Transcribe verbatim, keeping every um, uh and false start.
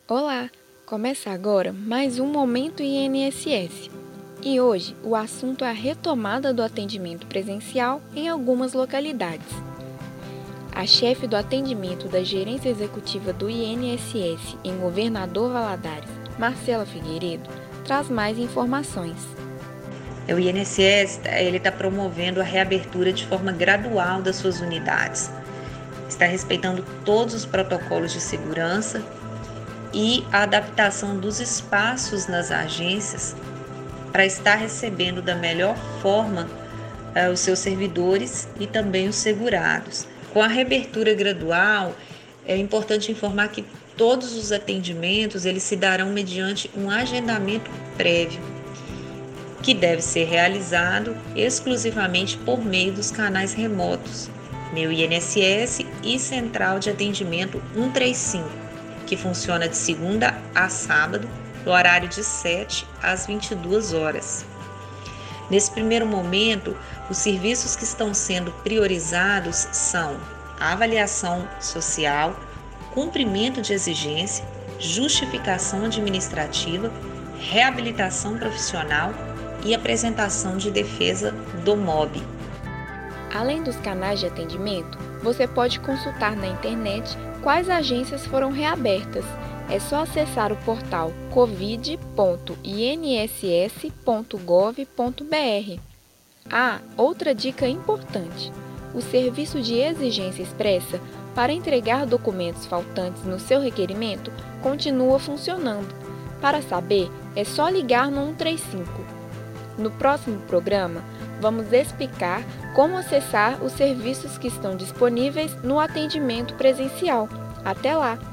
Olá! Começa agora mais um Momento I N S S. E hoje o assunto é a retomada do atendimento presencial em algumas localidades. A chefe do atendimento da Gerência Executiva do I N S S em Governador Valadares, Marcela Figueiredo, traz mais informações. O I N S S ele está promovendo a reabertura de forma gradual das suas unidades. Está respeitando todos os protocolos de segurança e a adaptação dos espaços nas agências para estar recebendo da melhor forma uh, os seus servidores e também os segurados. Com a reabertura gradual, é importante informar que todos os atendimentos eles se darão mediante um agendamento prévio, que deve ser realizado exclusivamente por meio dos canais remotos, Meu I N S S e Central de Atendimento cento e trinta e cinco, que funciona de segunda a sábado, no horário de sete às vinte e duas horas. Nesse primeiro momento, os serviços que estão sendo priorizados são a avaliação social, cumprimento de exigência, justificação administrativa, reabilitação profissional e apresentação de defesa do M O B. Além dos canais de atendimento, você pode consultar na internet quais agências foram reabertas. É só acessar o portal covid ponto i n s s ponto gov ponto b r. Ah, outra dica importante: o serviço de exigência expressa para entregar documentos faltantes no seu requerimento continua funcionando. Para saber, é só ligar no cento e trinta e cinco. No próximo programa, vamos explicar como acessar os serviços que estão disponíveis no atendimento presencial. Até lá!